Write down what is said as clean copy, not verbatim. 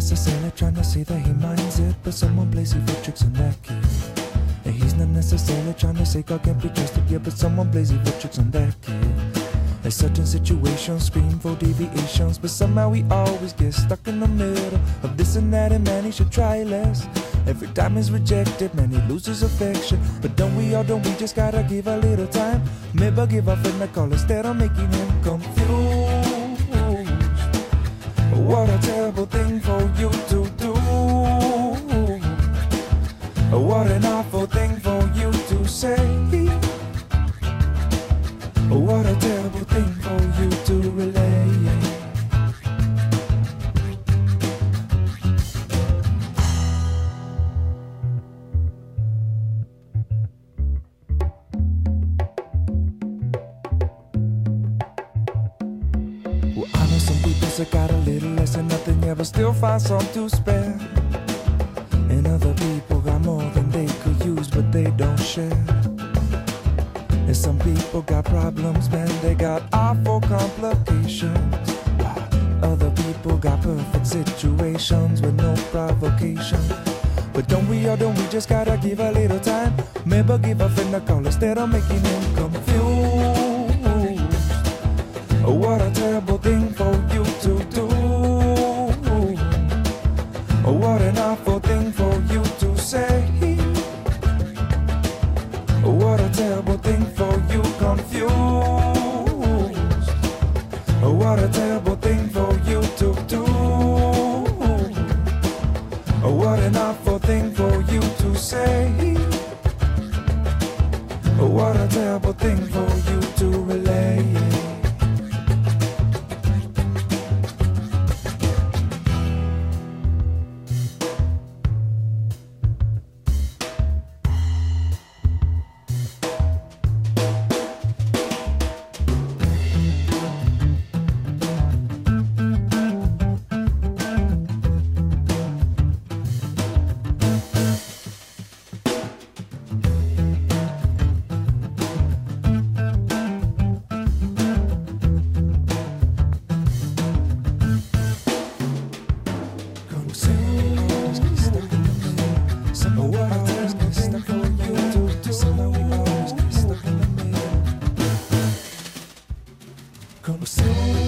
necessarily trying to say that he minds it, but someone plays evil tricks on that kid. And he's not necessarily trying to say God can't be trusted, yeah, but someone plays evil tricks on that kid. And certain situations scream for deviations, but somehow we always get stuck in the middle of this and that, and man, he should try less. Every time he's rejected, man, he loses affection. But don't we just gotta give a little time? Maybe give a friend a call instead of making him confused. What a terrible thing for you to do. What an awful thing for you to say. What a terrible thing for you to relay. Well, I know some people that got a little less than nothing, yeah, but still find some to spare. And other people got more than they could use, but they don't share. And some people got problems, man, they got awful complications. Other people got perfect situations with no provocation. But don't we just gotta give a little time? Maybe give a friend a call instead of making him confused. What a terrible thing for you to do. What an awful thing for you to say. What a terrible thing for you confused. What a terrible thing for you to do. What an awful thing for you to say. What a terrible thing for you to relay. Como